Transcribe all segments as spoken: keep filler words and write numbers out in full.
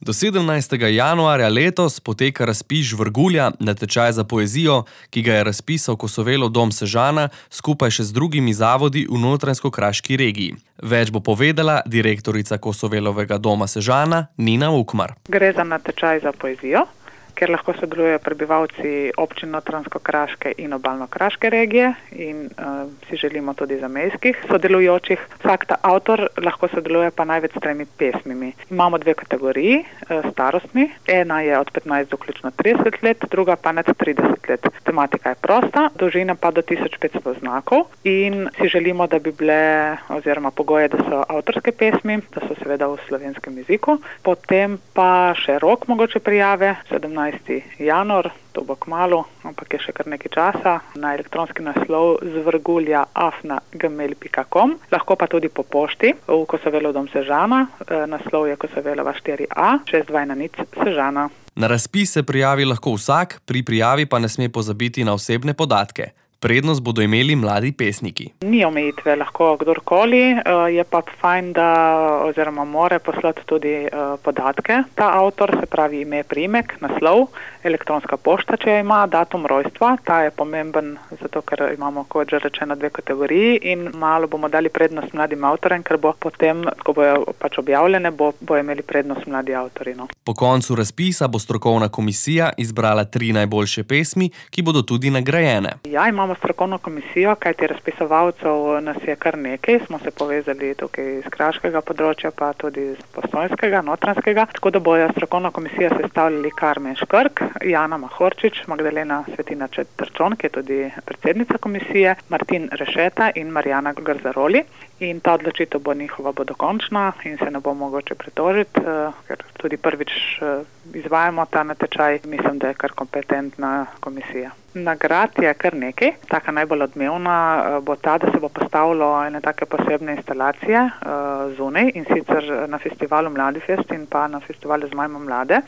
Do sedemnajstega januarja letos poteka razpis Žvrgulja, natečaj za poezijo, ki ga je razpisal Kosovelov dom Sežana skupaj še z drugimi zavodi v Notranjsko-kraški regiji. Več bo povedala direktorica Kosovelovega doma Sežana Nina Ukmar. Gre za natečaj za poezijo, kjer lahko sodelujejo prebivalci občin Notranjsko-kraške in Obalno-kraške regije in uh, si želimo tudi zamejskih sodelujočih. Vsak ta avtor lahko sodeluje pa največ s tremi pesmimi. Imamo dve kategoriji, uh, starostni. Ena je od petnajst do vključno trideset let, druga pa nad trideset let. Tematika je prosta, dolžina pa do tisoč petsto znakov in si želimo, da bi bile, oziroma pogoje, da so avtorske pesmi, da so seveda v slovenskem jeziku. Potem pa še rok mogoče prijave, sedemnajsti januar, to bo kmalu, ampak je še kar nekaj časa, na elektronski naslov zvrgulja afna gmail pika com, lahko pa tudi po pošti v Kosovelov dom Sežana, naslov je Kosovelova štiri a, šest dva ena nič Sežana. Na razpis se prijavi lahko vsak, pri prijavi pa ne sme pozabiti na osebne podatke. Prednost bodo imeli mladi pesniki. Ni omejitve, lahko kdorkoli, je pa fajn, da oziroma more poslati tudi podatke. Ta avtor, se pravi ime, priimek, naslov, elektronska pošta, če jo ima, datum rojstva. Ta je pomemben, zato ker imamo, kot že rečeno, dve kategoriji in malo bomo dali prednost mladim avtorjem, ker bo potem, ko bojo pač objavljene, bo, bo imeli prednost mladi avtorji. No. Po koncu razpisa bo strokovna komisija izbrala tri najboljše pesmi, ki bodo tudi nagrajene. Ja, imamo strokovno komisijo, kajti razpisovalcev nas je kar nekaj, smo se povezali tukaj iz kraškega področja, pa tudi iz postojnskega, notranjskega, tako da bojo strokovno komisijo sestavljali Karmen Škrk, Jana Mahorčič, Magdalena Svetina Četrčon, ki je tudi predsednica komisije, Martin Rešeta in Marjana Grzaroli. In ta odločitev bo njihova bo dokončna in se ne bo mogoče pritožiti, ker tudi prvič izvajamo ta natečaj, mislim, da je kar kompetentna komisija. Nagrad je kar nekaj. Taka najbolj odmevna bo ta, da se bo postavilo ene take posebne instalacije zunaj in sicer na festivalu Mladifest in pa na festivalu Zmajmo mlade.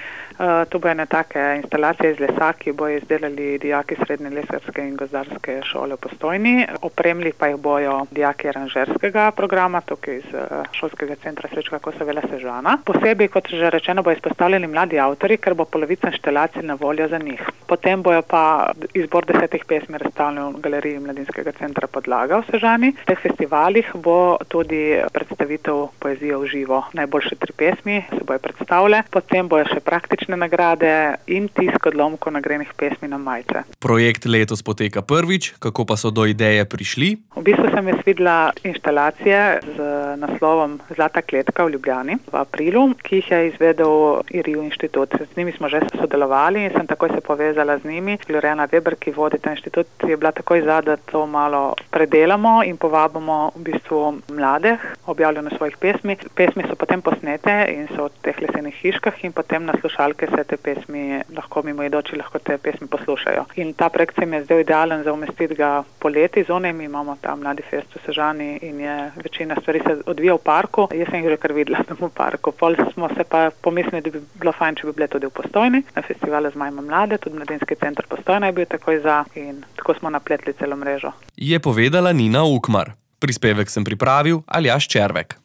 Uh, to bo ene take instalacije iz lesa, ki bojo izdelali dijaki srednje lesarske in gozdarske šole v Postojni. Opremili pa jih bojo dijaki aranžerskega programa, tukaj iz uh, šolskega centra Srečka Kosovela Sežana. Posebej, kot že rečeno, bo izpostavljeni mladi avtori, ker bo polovica inštalacij na voljo za njih. Potem bojo pa izbor desetih pesmi razstavljen v galeriji Mladinskega centra Podlaga v Sežani. V teh festivalih bo tudi predstavitev poezije v živo. Najboljše tri pesmi se bojo predstavile. Potem bojo še praktične nagrade in tisk odlomkov nagrajenih pesmi na majice. Projekt letos poteka prvič, kako pa so do ideje prišli? V bistvu sem jaz videla inštalacije z naslovom Zlata kletka v Ljubljani v aprilu, ki jih je izvedel I R I U inštitut. Z njimi smo že sodelovali in sem takoj se povezala z njimi. Glorjana Weber, ki vodi ta inštitut, je bila takoj za, da to malo predelamo in povabimo v bistvu mlade, objavljene svojih pesmi. Pesmi so potem posnete in so v teh lesenih hiškah in potem na slušalke se te pesmi, lahko mimoidoči lahko te pesmi poslušajo. In ta projekt se mi je zdel idealen za umestiti ga poleti zunaj. Mi imamo tam mladi fest v Sežani in je večina stvari se odvija v parku. Jaz sem jih že kar videla tam v parku. Pol smo se pa pomislili, da bi bilo fajn, če bi bile tudi v Postojni. Na festivalu Zmajmo mlade, tudi Mladinski center Postojna je bil takoj za in tako smo napletli celo mrežo. Je povedala Nina Ukmar. Prispevek sem pripravil Aljaž Červek.